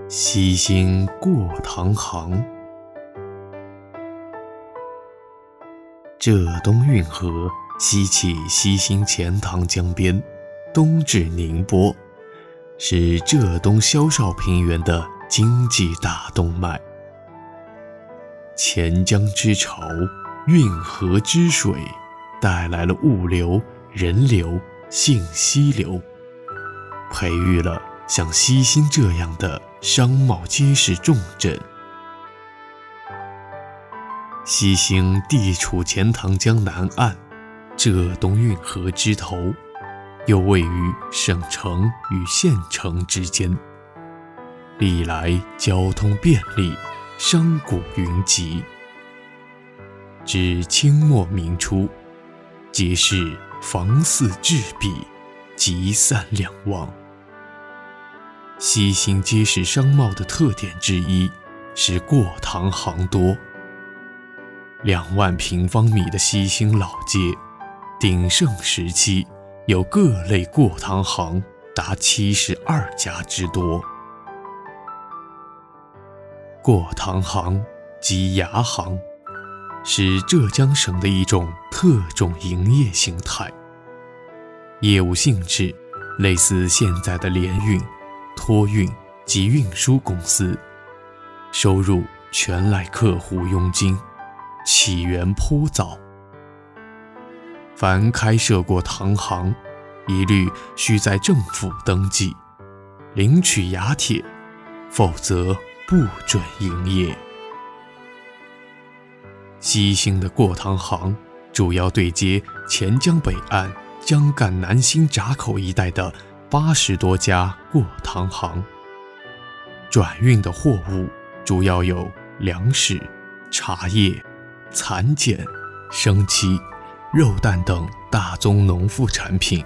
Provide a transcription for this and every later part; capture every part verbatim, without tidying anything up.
西兴过塘行。浙东运河西起西兴钱塘江边，东至宁波，是浙东萧绍平原的经济大动脉。钱江之潮，运河之水，带来了物流、人流、信息流，培育了像西兴这样的商贸街市重镇。西兴地处钱塘江南岸，浙东运河之头，又位于省城与县城之间，历来交通便利，商贾云集。至清末明初，街市房肆致弊，集散两旺。西兴街市商贸的特点之一是过塘行多。两万平方米的西兴老街，鼎盛时期有各类过塘行达七十二家之多。过塘行即牙行，是浙江省的一种特种营业形态，业务性质类似现在的联运、托运及运输公司，收入全赖客户佣金，起源颇早。凡开设过塘行，一律需在政府登记，领取牙帖，否则不准营业。西兴的过塘行主要对接钱江北岸江干南新闸口一带的八十多家过塘行，转运的货物主要有粮食、茶叶、蚕茧、生漆、肉蛋等大宗农副产品。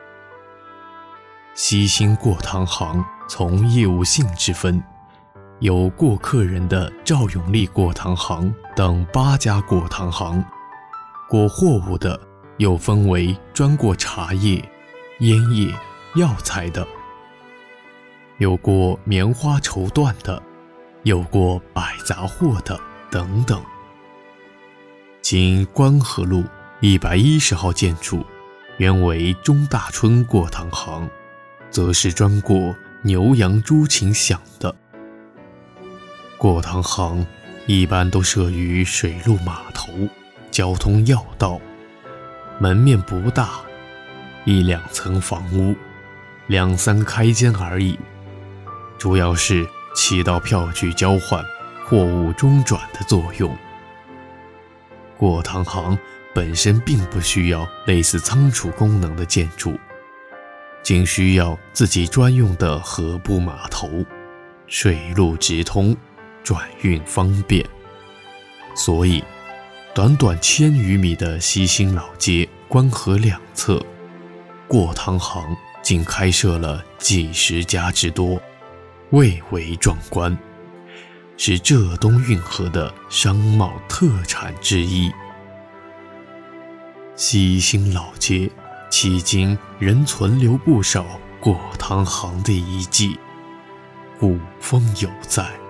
西兴过塘行从业务性质分，有过客人的赵永利过塘行等八家过塘行，过货物的又分为专过茶叶、烟叶、药材的，有过棉花绸缎的，有过百杂货的等等。经关河路一百一十号建筑，原为钟大春过塘行，则是专过牛羊猪禽饷的。过塘行一般都设于水陆码头、交通要道，门面不大，一两层房屋，两三开间而已，主要是起到票据交换、货物中转的作用。过塘行本身并不需要类似仓储功能的建筑，仅需要自己专用的河埠码头，水陆直通，转运方便。所以短短千余米的西兴老街关河两侧，过塘行竟开设了几十家之多，蔚为壮观，是浙东运河的商贸特产之一。西兴老街迄今仍存留不少过塘行的遗迹，古风犹在。